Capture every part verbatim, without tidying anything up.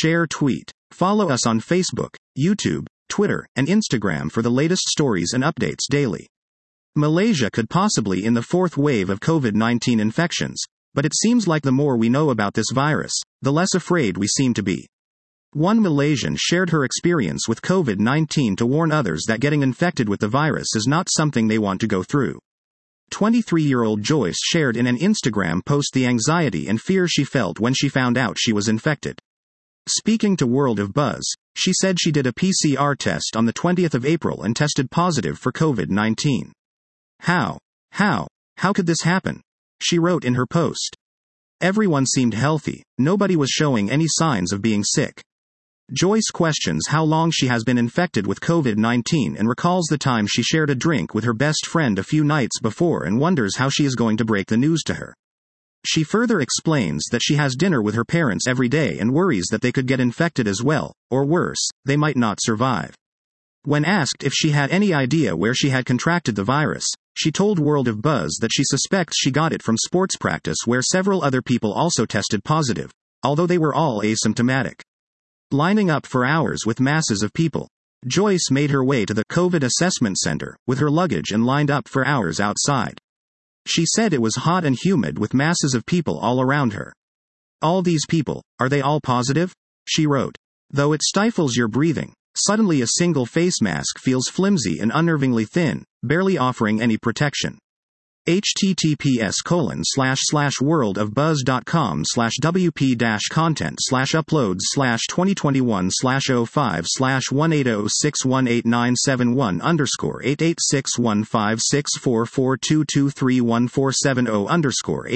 Share tweet. Follow us on Facebook, YouTube, Twitter, and Instagram for the latest stories and updates daily. Malaysia could possibly in the fourth wave of COVID nineteen infections, but it seems like the more we know about this virus, the less afraid we seem to be. One Malaysian shared her experience with COVID nineteen to warn others that getting infected with the virus is not something they want to go through. twenty-three-year-old Joyce shared in an Instagram post the anxiety and fear she felt when she found out she was infected. Speaking to World of Buzz, she said she did a P C R test on the twentieth of April and tested positive for COVID nineteen. How? How? How could this happen? She wrote in her post. Everyone seemed healthy, nobody was showing any signs of being sick. Joyce questions how long she has been infected with COVID nineteen and recalls the time she shared a drink with her best friend a few nights before and wonders how she is going to break the news to her. She further explains that she has dinner with her parents every day and worries that they could get infected as well, or worse, they might not survive. When asked if she had any idea where she had contracted the virus, she told World of Buzz that she suspects she got it from sports practice where several other people also tested positive, although they were all asymptomatic. Lining up for hours with masses of people, Joyce made her way to the COVID assessment center with her luggage and lined up for hours outside. She said it was hot and humid with masses of people all around her. All these people, are they all positive? She wrote. Though it stifles your breathing, suddenly a single face mask feels flimsy and unnervingly thin, barely offering any protection. https colon slash slash worldofbuzz.com slash wp dash content slash uploads slash 2021 slash 05 slash 180618971 underscore 886156442231470 underscore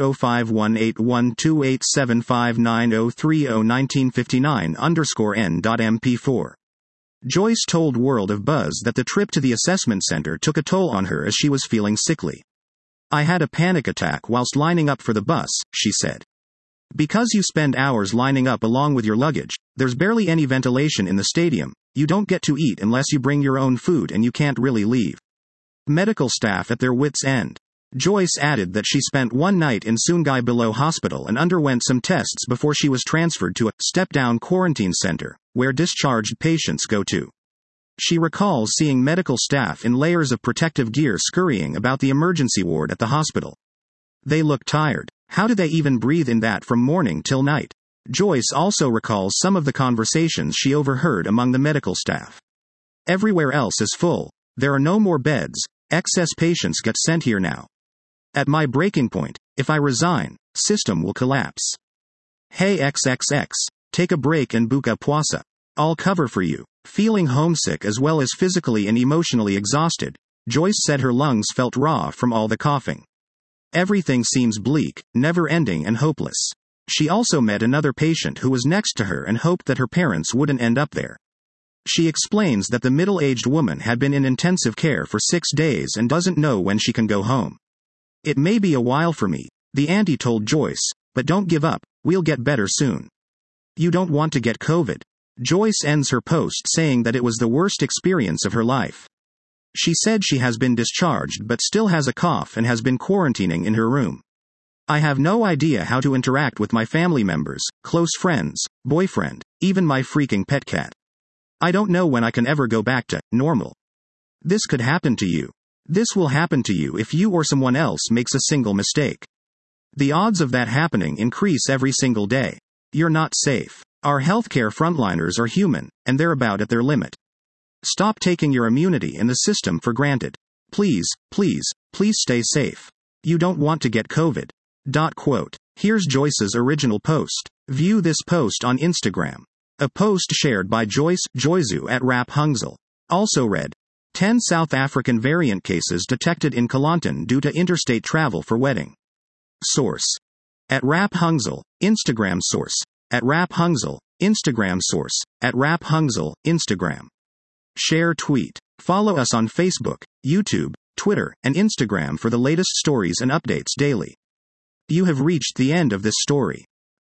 81051812875903019590 underscore n.mp4. Joyce told World of Buzz that the trip to the assessment center took a toll on her as she was feeling sickly. I had a panic attack whilst lining up for the bus, she said. Because you spend hours lining up along with your luggage, there's barely any ventilation in the stadium, you don't get to eat unless you bring your own food and you can't really leave. Medical staff at their wits' end. Joyce added that she spent one night in Sungai Buloh Hospital and underwent some tests before she was transferred to a step-down quarantine center, where discharged patients go to. She recalls seeing medical staff in layers of protective gear scurrying about the emergency ward at the hospital. They look tired. How do they even breathe in that from morning till night? Joyce also recalls some of the conversations she overheard among the medical staff. Everywhere else is full. There are no more beds. Excess patients get sent here now. At my breaking point, if I resign, system will collapse. Hey X X X, take a break and buka puasa. I'll cover for you. Feeling homesick as well as physically and emotionally exhausted, Joyce said her lungs felt raw from all the coughing. Everything seems bleak, never-ending and hopeless. She also met another patient who was next to her and hoped that her parents wouldn't end up there. She explains that the middle-aged woman had been in intensive care for six days and doesn't know when she can go home. It may be a while for me, the auntie told Joyce, but don't give up, we'll get better soon. You don't want to get COVID. Joyce ends her post saying that it was the worst experience of her life. She said she has been discharged but still has a cough and has been quarantining in her room. I have no idea how to interact with my family members, close friends, boyfriend, even my freaking pet cat. I don't know when I can ever go back to normal. This could happen to you. This will happen to you if you or someone else makes a single mistake. The odds of that happening increase every single day. You're not safe. Our healthcare frontliners are human, and they're about at their limit. Stop taking your immunity and the system for granted. Please, please, please stay safe. You don't want to get COVID. Dot quote. Here's Joyce's original post. View this post on Instagram. A post shared by Joyce Joyzu at Raphungsel. Also read. ten South African variant cases detected in Kelantan due to interstate travel for wedding. Source. At Raphungsel, Instagram source. At Raphungsel, Instagram source. At Raphungsel, Instagram. Share tweet. Follow us on Facebook, YouTube, Twitter, and Instagram for the latest stories and updates daily. You have reached the end of this story.